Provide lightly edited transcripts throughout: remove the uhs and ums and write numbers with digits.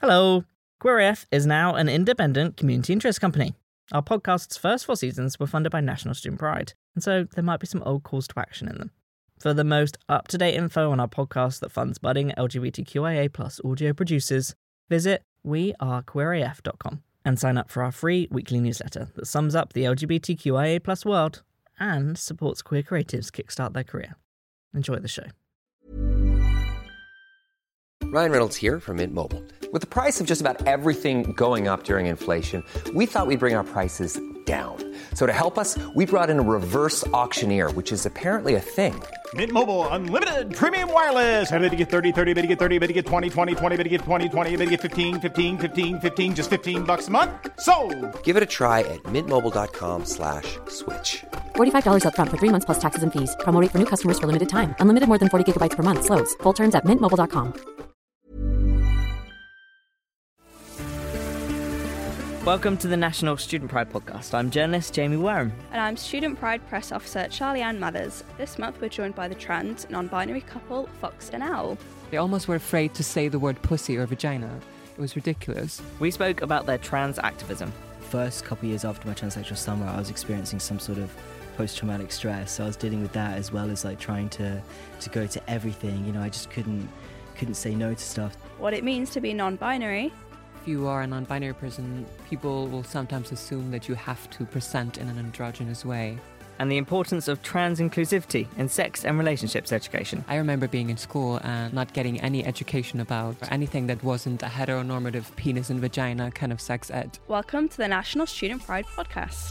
Hello! QueerAF is now an independent community interest company. Our podcast's first 4 seasons were funded by National Student Pride, and so there might be some old calls to action in them. For the most up-to-date info on our podcast that funds budding LGBTQIA+ audio producers, visit wearequeeraf.com and sign up for our free weekly newsletter that sums up the LGBTQIA+ world and supports queer creatives kickstart their career. Enjoy the show. Ryan Reynolds here from Mint Mobile. With the price of just about everything going up during inflation, we thought we'd bring our prices down. So to help us, we brought in a reverse auctioneer, which is apparently a thing. Mint Mobile Unlimited Premium Wireless. How to get 30, 30, bit to get 30, bit to get 20, 20, 20, bit to get 20, 20, bit to get 15, 15, 15, 15, just $15 a month? Sold! Give it a try at mintmobile.com/switch. $45 up front for 3 months plus taxes and fees. Promo rate for new customers for limited time. Unlimited more than 40 gigabytes per month. Slows full terms at mintmobile.com. Welcome to the National Student Pride podcast. I'm journalist Jamie Wareham. And I'm Student Pride Press Officer Charlie Ann Mathers. This month we're joined by the trans, non-binary couple Fox and Owl. They almost were afraid to say the word pussy or vagina. It was ridiculous. We spoke about their trans activism. First couple years after my transsexual summer, I was experiencing some sort of post-traumatic stress. So I was dealing with that as well as like trying to go to everything. You know, I just couldn't say no to stuff. What it means to be non-binary. If you are a non-binary person, people will sometimes assume that you have to present in an androgynous way. And the importance of trans inclusivity in sex and relationships education. I remember being in school and not getting any education about anything that wasn't a heteronormative penis and vagina kind of sex ed. Welcome to the National Student Pride podcast.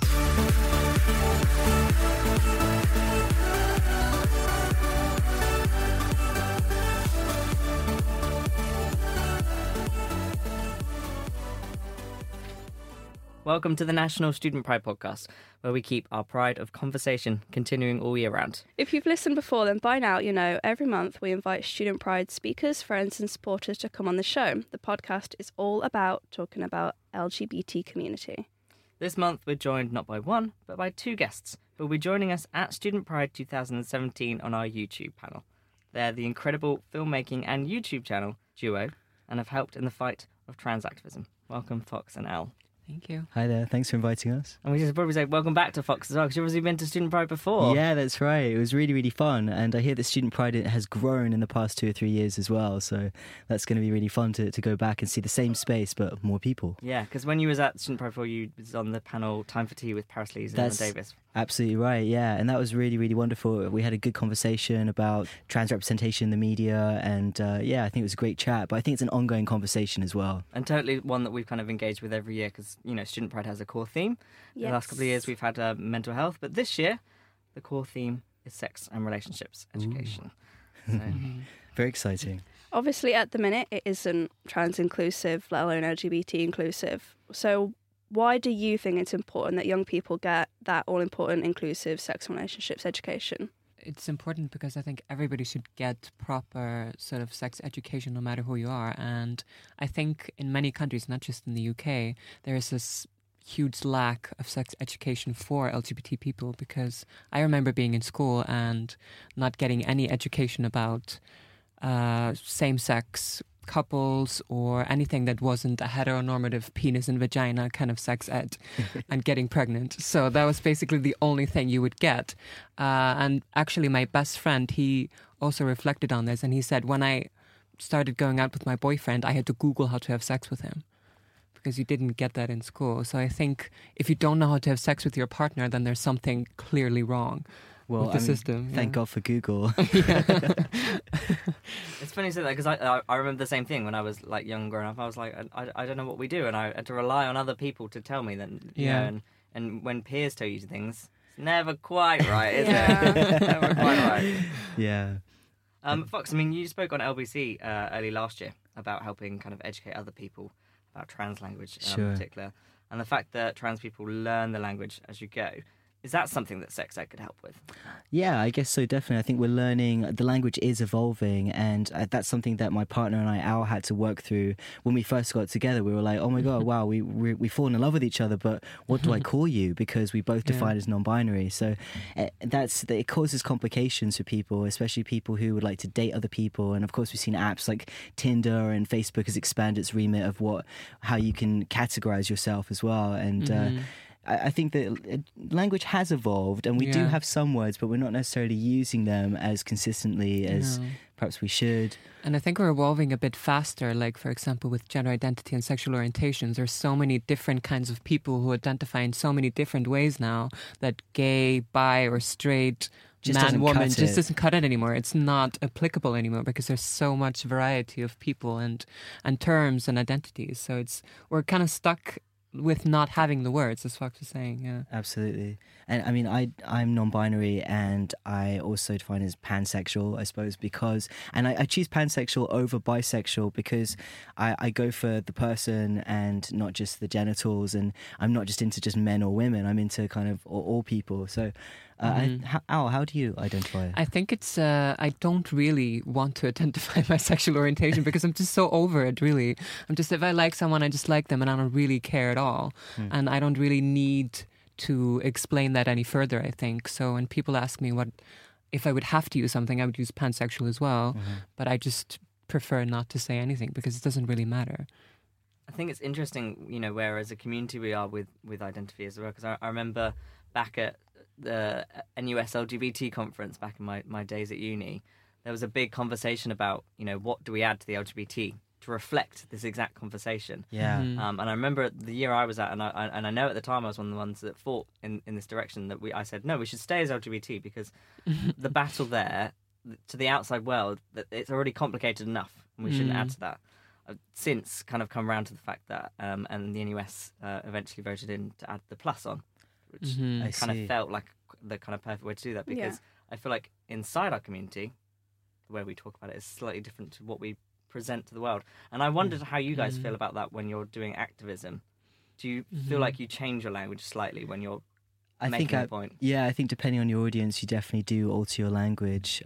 Welcome to the National Student Pride podcast, where we keep our pride of conversation continuing all year round. If you've listened before, then by now you know every month we invite Student Pride speakers, friends and supporters to come on the show. The podcast is all about talking about LGBT community. This month we're joined not by one, but by 2 guests who will be joining us at Student Pride 2017 on our YouTube panel. They're the incredible filmmaking and YouTube channel duo and have helped in the fight of trans activism. Welcome, Fox and Al. Thank you. Hi there, thanks for inviting us. And we should probably say welcome back to Fox as well, because you've obviously been to Student Pride before. Yeah, that's right. It was really, really fun. And I hear that Student Pride has grown in the past 2 or 3 years as well. So that's going to be really fun to go back and see the same space, but more people. Yeah, because when you was at Student Pride before, you was on the panel Time for Tea with Paris Lees and Emma Davis. Absolutely right, yeah. And that was really, really wonderful. We had a good conversation about trans representation in the media. And yeah, I think it was a great chat. But I think it's an ongoing conversation as well. And totally one that we've kind of engaged with every year because, you know, Student Pride has a core theme. Yes. The last couple of years we've had mental health. But this year, the core theme is sex and relationships education. So. Very exciting. Obviously at the minute it isn't trans inclusive, let alone LGBT inclusive. So why do you think it's important that young people get that all-important inclusive sex and relationships education? It's important because I think everybody should get proper sort of sex education no matter who you are. And I think in many countries, not just in the UK, there is this huge lack of sex education for LGBT people because I remember being in school and not getting any education about same-sex couples or anything that wasn't a heteronormative penis and vagina kind of sex ed and getting pregnant. So that was basically the only thing you would get. And actually my best friend, he also reflected on this and he said, when I started going out with my boyfriend, I had to Google how to have sex with him because you didn't get that in school. So I think if you don't know how to have sex with your partner, then there's something clearly wrong. Well, with the system. Thank God for Google. It's funny you say that because I remember the same thing when I was like young growing up. I was like, I don't know what we do, and I had to rely on other people to tell me that. You know, and when peers tell you things, it's never quite right, is it? Never quite right. Yeah. Fox, I mean, you spoke on LBC early last year about helping kind of educate other people about trans language in particular, and the fact that trans people learn the language as you go. Is that something that sex ed could help with? Yeah, I guess so, definitely. I think we're learning, the language is evolving, and that's something that my partner and I, Al, had to work through when we first got together. We were like, oh my God, wow, we've fallen in love with each other, but what do I call you? Because we both define as non-binary. So it causes complications for people, especially people who would like to date other people. And of course, we've seen apps like Tinder, and Facebook has expanded its remit of how you can categorize yourself as well. And I think that language has evolved, and we do have some words, but we're not necessarily using them as consistently as perhaps we should. And I think we're evolving a bit faster, like, for example, with gender identity and sexual orientations. There's so many different kinds of people who identify in so many different ways now that gay, bi, or straight, man, woman just doesn't cut it anymore. It's not applicable anymore because there's so much variety of people and terms and identities. So we're kind of stuck with not having the words, as Fox was saying. Yeah, absolutely. And I mean, I'm non-binary, and I also define as pansexual, I suppose, because, and I choose pansexual over bisexual because I go for the person and not just the genitals, and I'm not just into just men or women. I'm into kind of all people. So Al, how do you identify? I think it's I don't really want to identify my sexual orientation because I'm just so over it, really. If I like someone, I just like them, and I don't really care at all. And I don't really need to explain that any further, I think. So when people ask me if I would have to use something, I would use pansexual as well. But I just prefer not to say anything because it doesn't really matter. I think it's interesting, where as a community we are with identity as well, because I remember back at the NUS LGBT conference back in my days at uni, there was a big conversation about, what do we add to the LGBT to reflect this exact conversation. Yeah. And I remember the year I was at, and I know at the time I was one of the ones that fought in this direction, that I said, no, we should stay as LGBT because the battle there to the outside world, that it's already complicated enough, and we shouldn't add to that. I've since kind of come around to the fact that, and the NUS eventually voted in to add the plus on, which kind of felt like the kind of perfect way to do that, because I feel like inside our community, the way we talk about it is slightly different to what we present to the world. And I wondered how you guys feel about that when you're doing activism. Do you feel like you change your language slightly when you're making a point? Yeah, I think depending on your audience, you definitely do alter your language.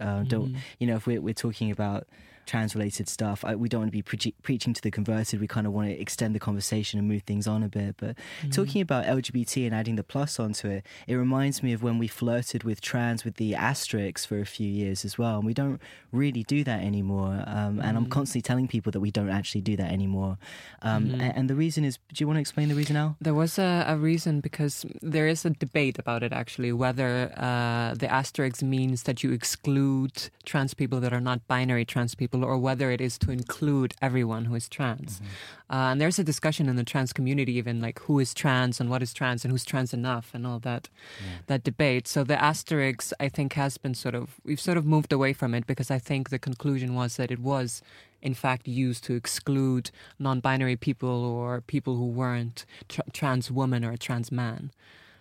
If we're talking about trans-related stuff, we don't want to be preaching to the converted. We kind of want to extend the conversation and move things on a bit. But talking about LGBT and adding the plus onto it, it reminds me of when we flirted with trans with the asterisks for a few years as well. And we don't really do that anymore. And I'm constantly telling people that we don't actually do that anymore. And the reason is, do you want to explain the reason, Al? There was a reason, because there is a debate about it, actually, whether the asterisk means that you exclude trans people that are not binary trans people, or whether it is to include everyone who is trans. And there's a discussion in the trans community, even like who is trans and what is trans and who's trans enough and all that debate. So the asterisk, I think, has been we've sort of moved away from it, because I think the conclusion was that it was in fact used to exclude non-binary people or people who weren't trans woman or a trans man.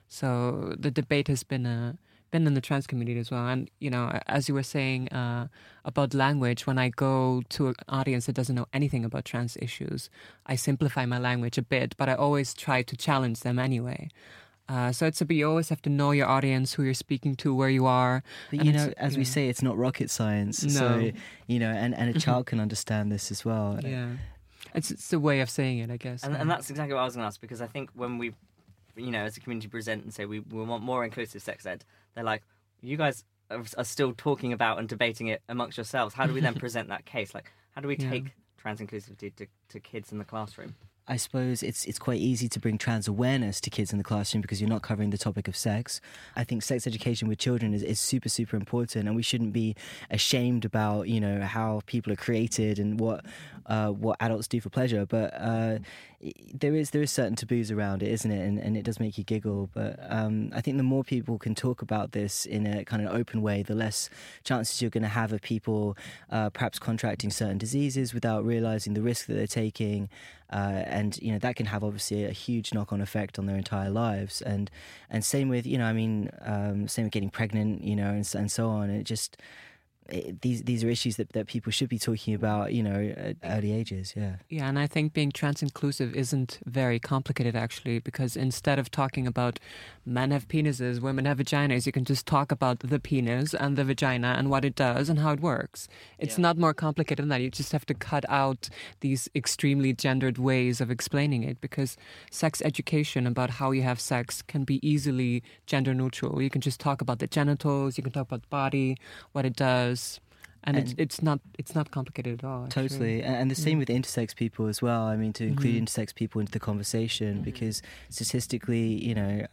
So the debate has been in the trans community as well. And, as you were saying about language, when I go to an audience that doesn't know anything about trans issues, I simplify my language a bit, but I always try to challenge them anyway. So you always have to know your audience, who you're speaking to, where you are. But, as we say, it's not rocket science. No. So, and a child can understand this as well. Yeah. It's a way of saying it, I guess. And that's exactly what I was going to ask, because I think when we, as a community present and say we want more inclusive sex ed, they're like, you guys are still talking about and debating it amongst yourselves. How do we then present that case? Like, how do we take trans inclusivity to kids in the classroom? I suppose it's quite easy to bring trans awareness to kids in the classroom because you're not covering the topic of sex. I think sex education with children is super, super important, and we shouldn't be ashamed about, how people are created and what adults do for pleasure. But there is certain taboos around it, isn't it? And it does make you giggle. But I think the more people can talk about this in a kind of open way, the less chances you're going to have of people perhaps contracting certain diseases without realizing the risk that they're taking. And that can have obviously a huge knock-on effect on their entire lives, and same with same with getting pregnant, and so on. these are issues that people should be talking about, at early ages. Yeah, and I think being trans-inclusive isn't very complicated, actually, because instead of talking about men have penises, women have vaginas, you can just talk about the penis and the vagina and what it does and how it works. It's not more complicated than that. You just have to cut out these extremely gendered ways of explaining it, because sex education about how you have sex can be easily gender neutral. You can just talk about the genitals, you can talk about the body, what it does. And it's not complicated at all. Actually. Totally, and the same with intersex people as well. I mean, to include intersex people into the conversation, because statistically,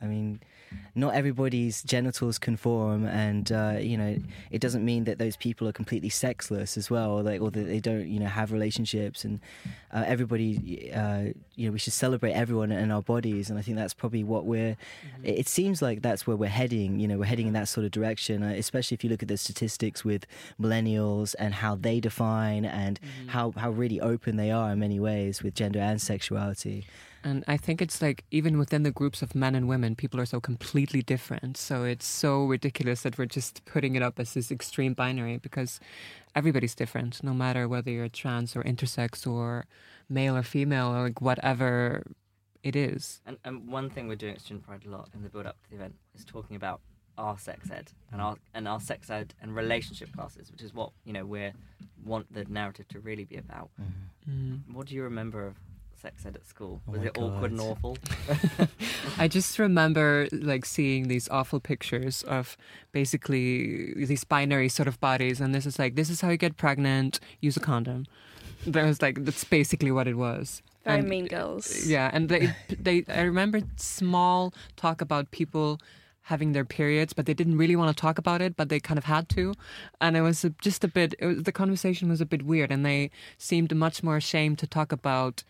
not everybody's genitals conform, and it doesn't mean that those people are completely sexless as well, or that they don't have relationships. And everybody, we should celebrate everyone in our bodies, and I think that's probably what we're. It seems like that's where we're heading. We're heading in that sort of direction, especially if you look at the statistics with millennials and how they define and how really open they are in many ways with gender and sexuality. And I think it's like even within the groups of men and women, people are so completely different. So it's so ridiculous that we're just putting it up as this extreme binary, because everybody's different, no matter whether you're trans or intersex or male or female or whatever it is. And one thing we're doing at Student Pride a lot in the build-up to the event is talking about our sex ed and our sex ed and relationship classes, which is what we want the narrative to really be about. What do you remember of sex ed at school? Was it awkward and awful? I just remember seeing these awful pictures of basically these binary sort of bodies, and this is how you get pregnant, use a condom. That's basically what it was. Very Mean Girls. Yeah, and I remember small talk about people having their periods, but they didn't really want to talk about it, but they kind of had to. And it was the conversation was a bit weird, and they seemed much more ashamed to talk about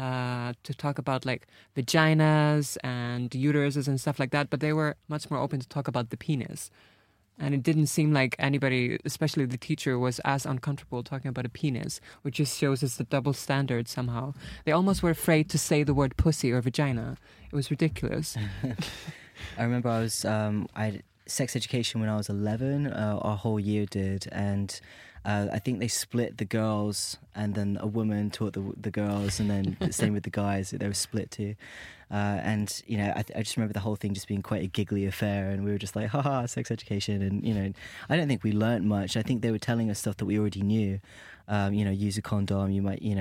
vaginas and uteruses and stuff like that, but they were much more open to talk about the penis. And it didn't seem like anybody, especially the teacher, was as uncomfortable talking about a penis, which just shows us the double standard somehow. They almost were afraid to say the word pussy or vagina. It was ridiculous. I remember I had sex education when I was 11. Our whole year did, and I think they split the girls, and then a woman taught the girls, and then the same with the guys. They were split too. I just remember the whole thing just being quite a giggly affair, and we were just like, haha, sex education. And, I don't think we learnt much. I think they were telling us stuff that we already knew. Use a condom, you might,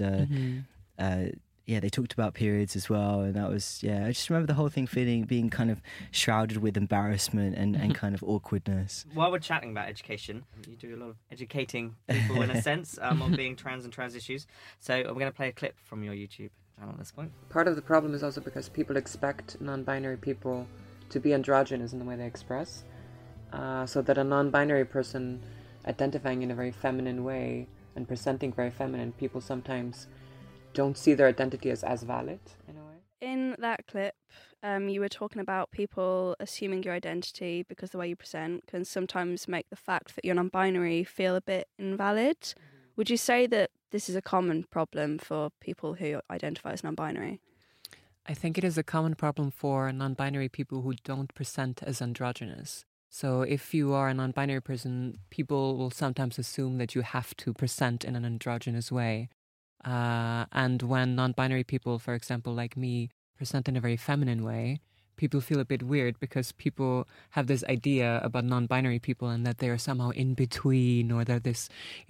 they talked about periods as well, and that was, I just remember the whole thing being kind of shrouded with embarrassment and kind of awkwardness. While we're chatting about education, you do a lot of educating people in a sense on being trans and trans issues. So I'm going to play a clip from your YouTube channel at this point. Part of the problem is also because people expect non-binary people to be androgynous in the way they express, so that a non-binary person identifying in a very feminine way and presenting very feminine, people sometimes don't see their identity as valid in a way. In that clip, you were talking about people assuming your identity because the way you present can sometimes make the fact that you're non-binary feel a bit invalid. Would you say that this is a common problem for people who identify as non-binary? I think it is a common problem for non-binary people who don't present as androgynous. So if you are a non-binary person, people will sometimes assume that you have to present in an androgynous way. And when non-binary people, for example, like me, present in a very feminine way, people feel a bit weird because people have this idea about non-binary people and that they are somehow in between, or they're this,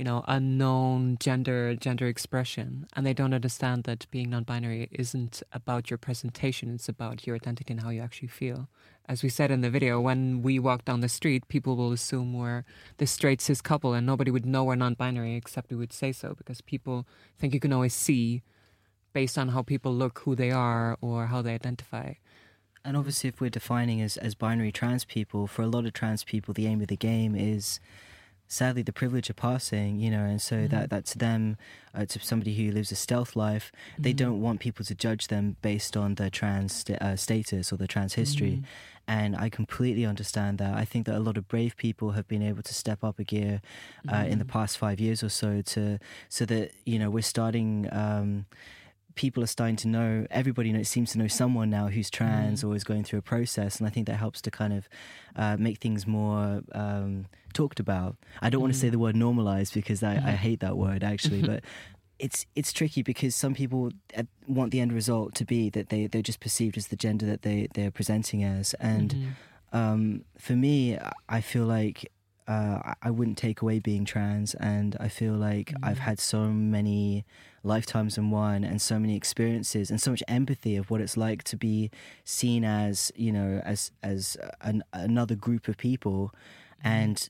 unknown gender expression. And they don't understand that being non-binary isn't about your presentation, it's about your identity and how you actually feel. As we said in the video, when we walk down the street, people will assume we're this straight cis couple and nobody would know we're non-binary except we would say so, because people think you can always see based on how people look, who they are or how they identify. And obviously, if we're defining as binary trans people, for a lot of trans people, the aim of the game is, sadly, the privilege of passing, and so that to them, to somebody who lives a stealth life, they don't want people to judge them based on their trans status or their trans history. And I completely understand that. I think that a lot of brave people have been able to step up a gear in the past 5 years or so so that, we're starting... people are starting to know, everybody seems to know someone now who's trans or is going through a process, and I think that helps to kind of make things more talked about. I don't want to say the word normalized because I hate that word actually, but it's tricky because some people want the end result to be that they're just perceived as the gender that they're presenting as, and for me, I feel like I wouldn't take away being trans, and I feel like I've had so many lifetimes in one and so many experiences and so much empathy of what it's like to be seen as, you know, as another group of people. And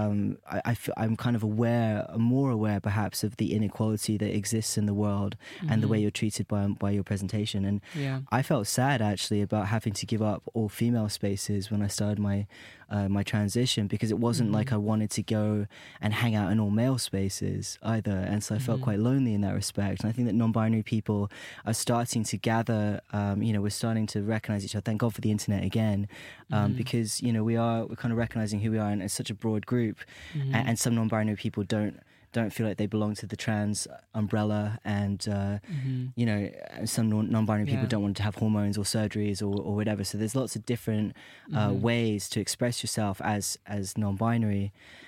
I'm kind of more aware perhaps of the inequality that exists in the world and the way you're treated by your presentation. And I felt sad actually about having to give up all female spaces when I started my transition, because it wasn't like I wanted to go and hang out in all male spaces either. And so I felt quite lonely in that respect. And I think that non-binary people are starting to gather, we're starting to recognize each other. Thank God for the internet again, because, you know, we're kind of recognizing who we are, and it's such a broad group. And some non-binary people don't feel like they belong to the trans umbrella, and you know, some non-binary people don't want to have hormones or surgeries or whatever. So there's lots of different ways to express yourself as non-binary.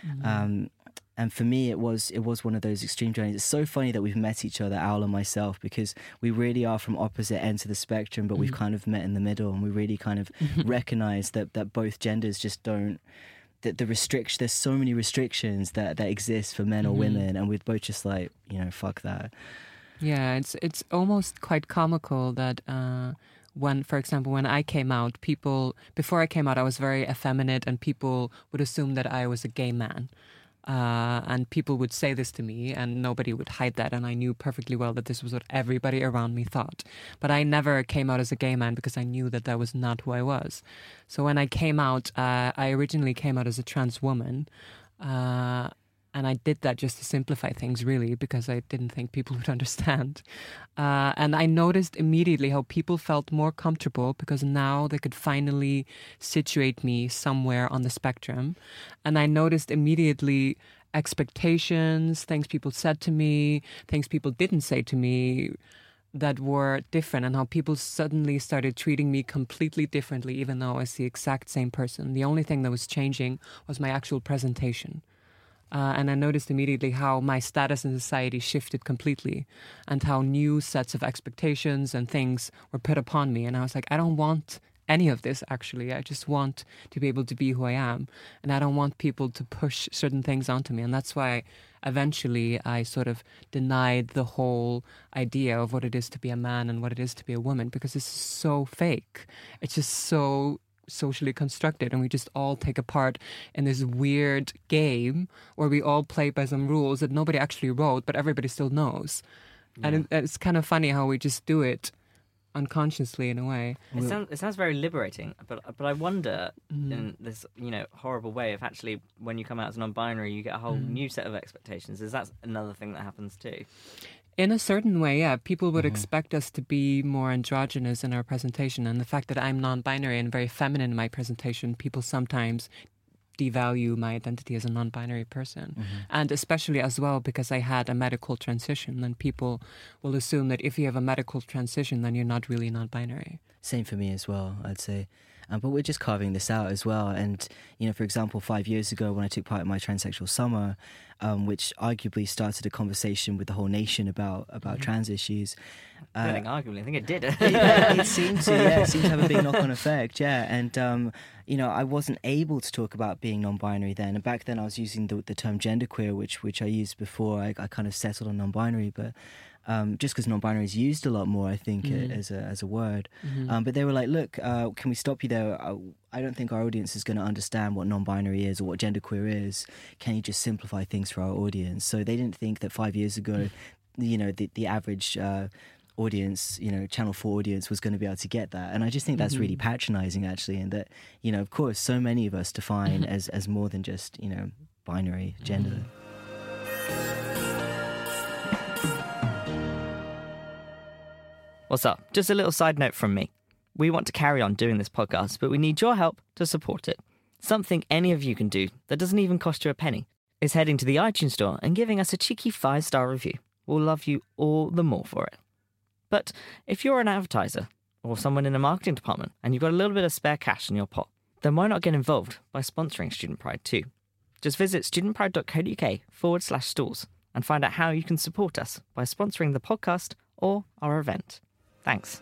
And for me, it was one of those extreme journeys. It's so funny that we've met each other, Owl and myself, because we really are from opposite ends of the spectrum, but we've kind of met in the middle, and we really kind of recognize that both genders just don't. There's so many restrictions that exist for men or women, and we're both just like, you know, fuck that. Yeah, it's almost quite comical that for example, when I came out, before I came out, I was very effeminate, and people would assume that I was a gay man. And people would say this to me, and nobody would hide that, and I knew perfectly well that this was what everybody around me thought. But I never came out as a gay man because I knew that was not who I was. So when I came out, I originally came out as a trans woman, and I did that just to simplify things, really, because I didn't think people would understand. And I noticed immediately how people felt more comfortable because now they could finally situate me somewhere on the spectrum. And I noticed immediately expectations, things people said to me, things people didn't say to me that were different, and how people suddenly started treating me completely differently, even though I was the exact same person. The only thing that was changing was my actual presentation. And I noticed immediately how my status in society shifted completely, and how new sets of expectations and things were put upon me. And I was like, I don't want any of this, actually. I just want to be able to be who I am. And I don't want people to push certain things onto me. And that's why eventually I sort of denied the whole idea of what it is to be a man and what it is to be a woman, because it's so fake. It's just so socially constructed, and we just all take a part in this weird game where we all play by some rules that nobody actually wrote, but everybody still knows. And it's kind of funny how we just do it unconsciously in a way. It sounds very liberating, but I wonder in this, you know, horrible way of actually when you come out as non-binary, you get a whole new set of expectations. Is that another thing that happens too? In a certain way, yeah. People would expect us to be more androgynous in our presentation. And the fact that I'm non-binary and very feminine in my presentation, people sometimes devalue my identity as a non-binary person. And especially as well because I had a medical transition, then people will assume that if you have a medical transition, then you're not really non-binary. Same for me as well, I'd say. But we're just carving this out as well. And, you know, for example, 5 years ago when I took part in my transsexual summer, which arguably started a conversation with the whole nation about trans issues. I don't think arguably, I think it did. It seemed to have a big knock-on effect, yeah. And, you know, I wasn't able to talk about being non-binary then. And back then I was using the term genderqueer, which I used before. I kind of settled on non-binary, but just because non-binary is used a lot more, I think, as a word. But they were like, look, can we stop you there? I don't think our audience is going to understand what non-binary is or what genderqueer is. Can you just simplify things for our audience? So they didn't think that 5 years ago, you know, the average audience, you know, Channel 4 audience was going to be able to get that. And I just think that's really patronizing, actually, and that, you know, of course, so many of us define as more than just, you know, binary gender. What's up? Just a little side note from me. We want to carry on doing this podcast, but we need your help to support it. Something any of you can do that doesn't even cost you a penny is heading to the iTunes store and giving us a cheeky 5-star review. We'll love you all the more for it. But if you're an advertiser or someone in a marketing department and you've got a little bit of spare cash in your pot, then why not get involved by sponsoring Student Pride too? Just visit studentpride.co.uk/stalls and find out how you can support us by sponsoring the podcast or our event. Thanks.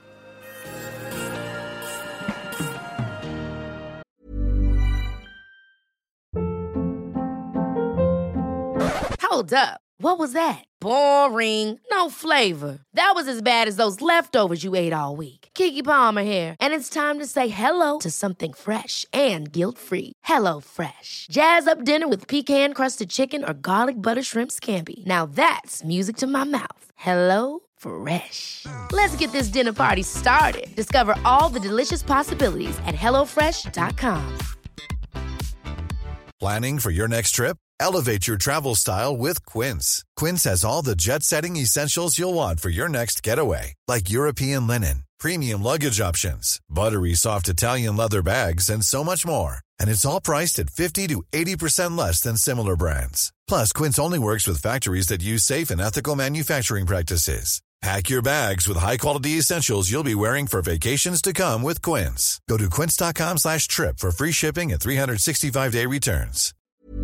Hold up. What was that? Boring. No flavor. That was as bad as those leftovers you ate all week. Keke Palmer here, and it's time to say hello to something fresh and guilt-free. Hello Fresh. Jazz up dinner with pecan-crusted chicken or garlic butter shrimp scampi. Now that's music to my mouth. Hello Fresh. Let's get this dinner party started. Discover all the delicious possibilities at hellofresh.com. Planning for your next trip? Elevate your travel style with Quince. Quince has all the jet-setting essentials you'll want for your next getaway, like European linen, premium luggage options, buttery soft Italian leather bags, and so much more. And it's all priced at 50 to 80% less than similar brands. Plus, Quince only works with factories that use safe and ethical manufacturing practices. Pack your bags with high-quality essentials you'll be wearing for vacations to come with Quince. Go to quince.com/trip for free shipping and 365-day returns.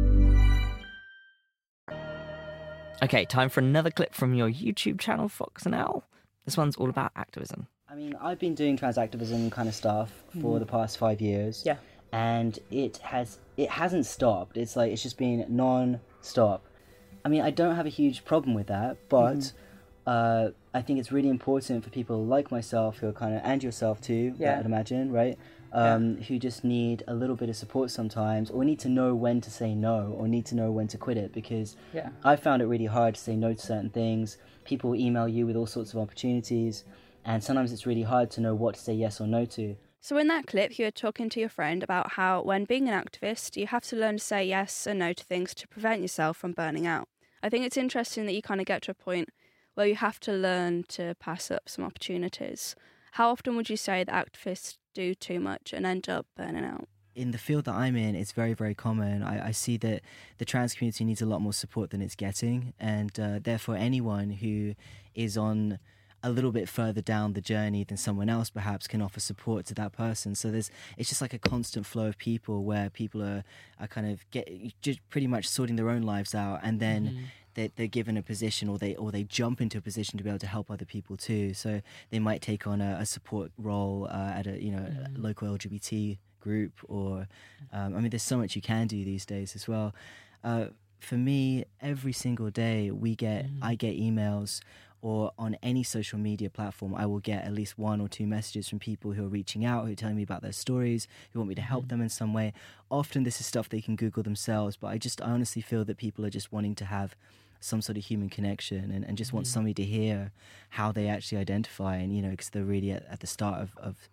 Okay, time for another clip from your YouTube channel, Fox and Owl. This one's all about activism. I mean, I've been doing trans activism kind of stuff for the past 5 years. Yeah. And it hasn't stopped. It's just been non-stop. I mean, I don't have a huge problem with that, but I think it's really important for people like myself who are and yourself too, I'd imagine, right? Who just need a little bit of support sometimes, or need to know when to say no, or need to know when to quit it, because I found it really hard to say no to certain things. People email you with all sorts of opportunities, and sometimes it's really hard to know what to say yes or no to. So in that clip, you were talking to your friend about how when being an activist, you have to learn to say yes and no to things to prevent yourself from burning out. I think it's interesting that you kind of get to a point where you have to learn to pass up some opportunities. How often would you say that activists do too much and end up burning out? In the field that I'm in, it's very, very common. I see that the trans community needs a lot more support than it's getting, and therefore anyone who is on a little bit further down the journey than someone else perhaps can offer support to that person. So it's just like a constant flow of people where people are kind of just pretty much sorting their own lives out, and then they're given a position, or they jump into a position to be able to help other people too. So they might take on a support role at a local LGBT group, or I mean, there's so much you can do these days as well. For me, every single day I get emails, or on any social media platform, I will get at least 1 or 2 messages from people who are reaching out, who are telling me about their stories, who want me to help them in some way. Often this is stuff they can Google themselves, but I honestly feel that people are just wanting to have some sort of human connection, and just want somebody to hear how they actually identify, and because they're really at the start of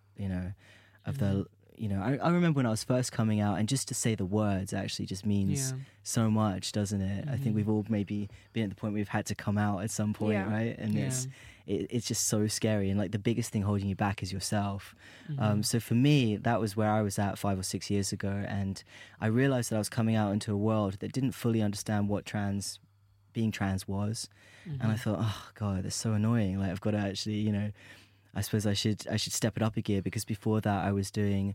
the. I remember when I was first coming out, and just to say the words actually just means so much, doesn't it? I think we've all maybe been at the point where we've had to come out at some point, right? And it's just so scary, and like the biggest thing holding you back is yourself. So for me, that was where I was at 5 or 6 years ago, and I realized that I was coming out into a world that didn't fully understand what being trans was, and I thought, oh god, that's so annoying. Like, I've got to actually, I suppose I should step it up a gear, because before that I was doing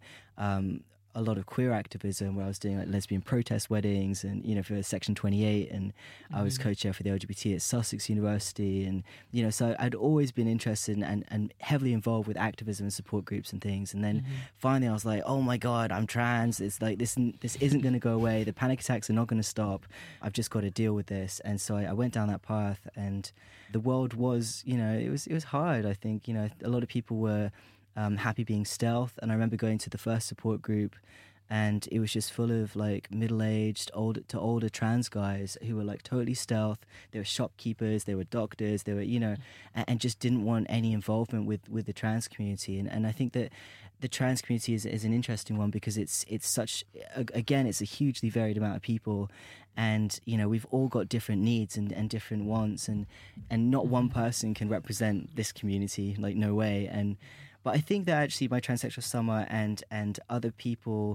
a lot of queer activism, where I was doing like lesbian protest weddings, and for Section 28, and I was co-chair for the LGBT at Sussex University, and so I'd always been interested and heavily involved with activism and support groups and things. And then finally I was like, oh my god, I'm trans. It's like this isn't going to go away. The panic attacks are not going to stop. I've just got to deal with this. And so I went down that path, and the world was, it was hard. I think a lot of people were happy being stealth, and I remember going to the first support group, and it was just full of like middle-aged, older trans guys who were like totally stealth. They were shopkeepers, they were doctors, they were and just didn't want any involvement with the trans community. And I think that the trans community is an interesting one, because it's such, again, it's a hugely varied amount of people, and we've all got different needs and different wants, and not one person can represent this community, like no way. But I think that actually my Transsexual Summer and other people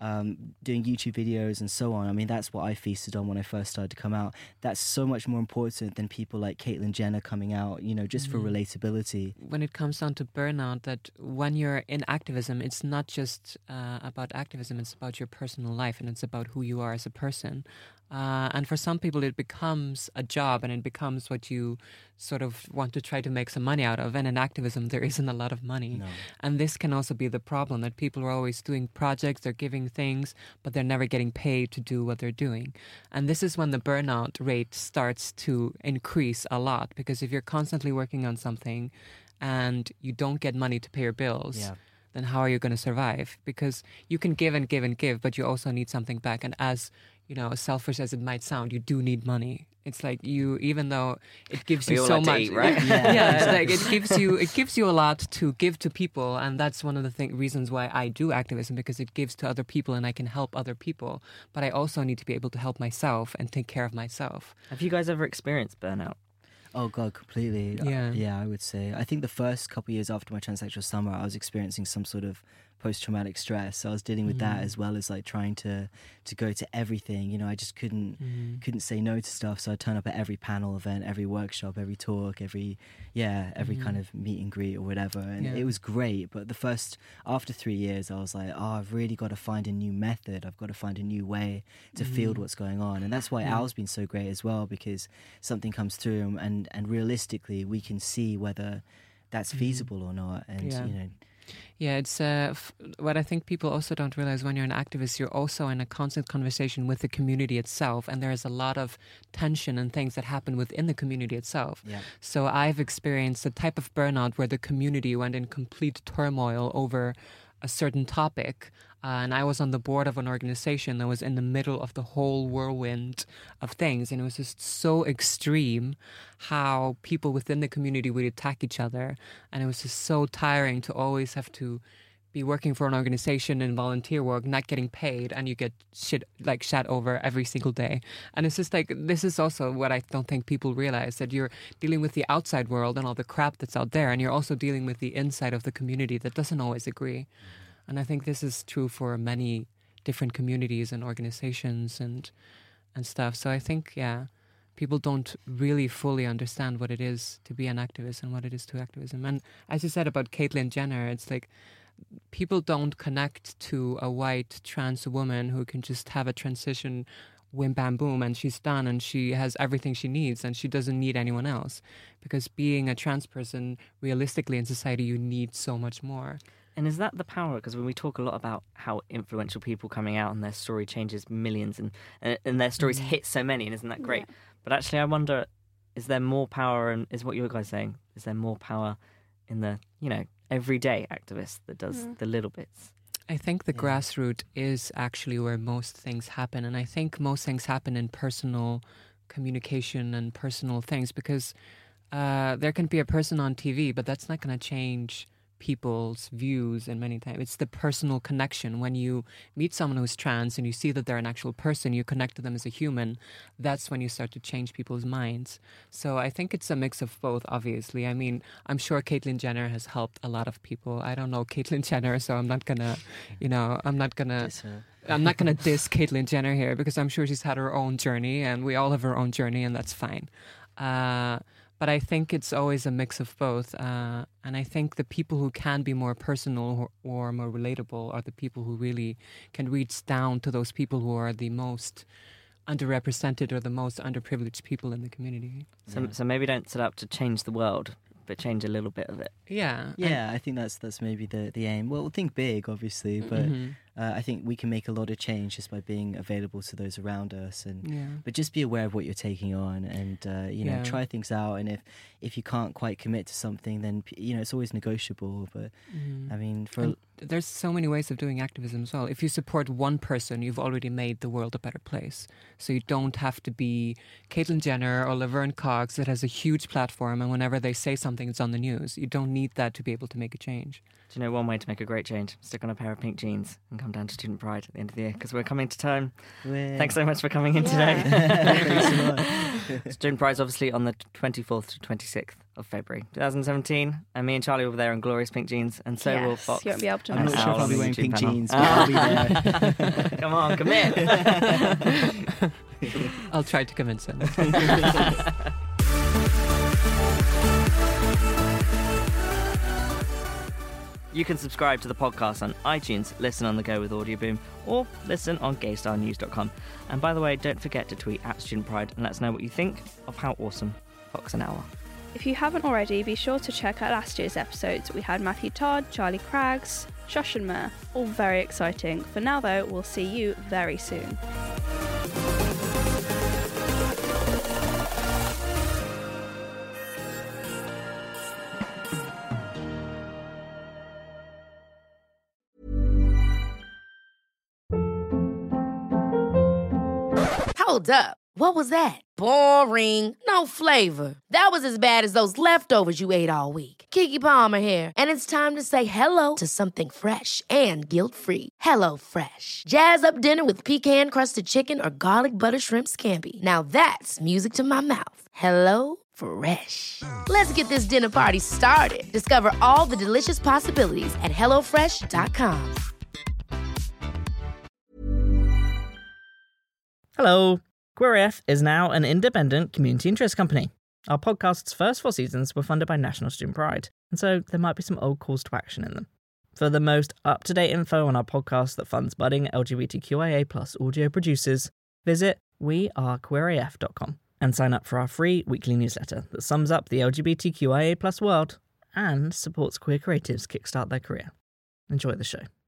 doing YouTube videos and so on. I mean, that's what I feasted on when I first started to come out. That's so much more important than people like Caitlyn Jenner coming out, you know, just for relatability. When it comes down to burnout, that when you're in activism, it's not just about activism, it's about your personal life, and it's about who you are as a person. And for some people, it becomes a job, and it becomes what you sort of want to try to make some money out of. And in activism, there isn't a lot of money. No. And this can also be the problem, that people are always doing projects, they're giving things, but they're never getting paid to do what they're doing. And this is when the burnout rate starts to increase a lot, because if you're constantly working on something and you don't get money to pay your bills, then how are you going to survive? Because you can give and give and give, but you also need something back. And as you know, as selfish as it might sound, you do need money. It's like you, even though it gives you so much, eat, right? yeah, like it gives you a lot to give to people, and that's one of the reasons why I do activism, because it gives to other people, and I can help other people. But I also need to be able to help myself and take care of myself. Have you guys ever experienced burnout? Oh God, completely. Yeah. I would say. I think the first couple of years after my transsexual summer, I was experiencing some sort of post-traumatic stress. So I was dealing with that, as well as like trying to go to everything. You know, I just couldn't say no to stuff. So I'd turn up at every panel event, every workshop, every talk, every kind of meet and greet or whatever. And it was great. But after 3 years, I was like, I've really got to find a new method. I've got to find a new way to field what's going on. And that's why Al's been so great as well, because something comes through and realistically we can see whether that's feasible or not. And, you know... Yeah, it's what I think people also don't realize. When you're an activist, you're also in a constant conversation with the community itself, and there's a lot of tension and things that happen within the community itself. Yeah. So I've experienced a type of burnout where the community went in complete turmoil over a certain topic. And I was on the board of an organization that was in the middle of the whole whirlwind of things. And it was just so extreme how people within the community would attack each other. And it was just so tiring to always have to be working for an organization in volunteer work, not getting paid, and you get shat over every single day. And it's just like, this is also what I don't think people realize, that you're dealing with the outside world and all the crap that's out there, and you're also dealing with the inside of the community that doesn't always agree. And I think this is true for many different communities and organizations and stuff. So I think, people don't really fully understand what it is to be an activist and what it is to activism. And as you said about Caitlyn Jenner, it's like people don't connect to a white trans woman who can just have a transition, whim, bam, boom, and she's done and she has everything she needs and she doesn't need anyone else. Because being a trans person, realistically in society, you need so much more. And is that the power? Because when we talk a lot about how influential people coming out and their story changes millions and their stories hit so many, and isn't that great? Yeah. But actually, I wonder, is there more power, and is what you guys saying, is there more power in the, everyday activist that does the little bits? I think the grassroots is actually where most things happen. And I think most things happen in personal communication and personal things, because there can be a person on TV, but that's not going to change people's views. And many times it's the personal connection. When you meet someone who's trans and you see that they're an actual person, you connect to them as a human, that's when you start to change people's minds. So I think it's a mix of both, obviously. I mean, I'm sure Caitlyn Jenner has helped a lot of people. I don't know Caitlyn Jenner, so I'm not gonna diss Caitlyn Jenner here, because I'm sure she's had her own journey and we all have our own journey, and that's fine. But I think it's always a mix of both. And I think the people who can be more personal or more relatable are the people who really can reach down to those people who are the most underrepresented or the most underprivileged people in the community. So maybe don't set out to change the world, but change a little bit of it. Yeah. I think that's maybe the aim. Well, think big, obviously, but I think we can make a lot of change just by being available to those around us, but just be aware of what you're taking on, and try things out. And if you can't quite commit to something, then it's always negotiable. But I mean, there's so many ways of doing activism as well. If you support one person, you've already made the world a better place. So you don't have to be Caitlyn Jenner or Laverne Cox that has a huge platform, and whenever they say something, it's on the news. You don't need that to be able to make a change. Do you know one way to make a great change? Stick on a pair of pink jeans and come down to Student Pride at the end of the year, because we're coming to time. Thanks so much for coming in today. Student Pride's obviously on the 24th to 26th of February 2017, and me and Charlie will be there in glorious pink jeans, and so will Fox. You won't be able to I'm miss not sure if out. I'll be wearing pink panel. jeans, but I'll be there. Come on, commit. I'll try to convince him. You can subscribe to the podcast on iTunes, listen on the go with Audioboom, or listen on gaystarnews.com. And by the way, don't forget to tweet at Student Pride and let us know what you think of how awesome Fox and Owl are. If you haven't already, be sure to check out last year's episodes. We had Matthew Todd, Charlie Craggs, Shush and Mer, all very exciting. For now though, we'll see you very soon. Hold up. What was that? Boring. No flavor. That was as bad as those leftovers you ate all week. Keke Palmer here, and it's time to say hello to something fresh and guilt-free. Hello Fresh. Jazz up dinner with pecan-crusted chicken or garlic butter shrimp scampi. Now that's music to my mouth. Hello Fresh. Let's get this dinner party started. Discover all the delicious possibilities at hellofresh.com. Hello. Queer AF is now an independent community interest company. Our podcast's first 4 seasons were funded by National Student Pride, and so there might be some old calls to action in them. For the most up-to-date info on our podcast that funds budding LGBTQIA+ audio producers, visit wearequeeraf.com and sign up for our free weekly newsletter that sums up the LGBTQIA+ world and supports queer creatives kickstart their career. Enjoy the show.